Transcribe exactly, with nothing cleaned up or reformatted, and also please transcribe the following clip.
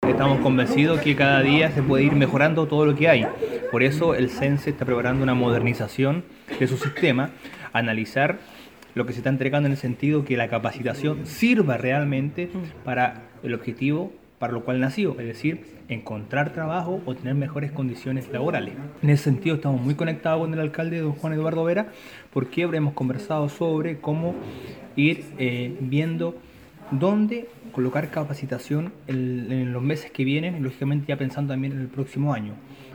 estamos convencidos que cada día se puede ir mejorando todo lo que hay. Por eso el CENSE está preparando una modernización de su sistema, analizar lo que se está entregando en el sentido que la capacitación sirva realmente para el objetivo para lo cual nació, es decir, encontrar trabajo o tener mejores condiciones laborales. En ese sentido estamos muy conectados con el alcalde don Juan Eduardo Vera, porque hemos conversado sobre cómo ir eh, viendo dónde colocar capacitación en, en los meses que vienen y lógicamente ya pensando también en el próximo año.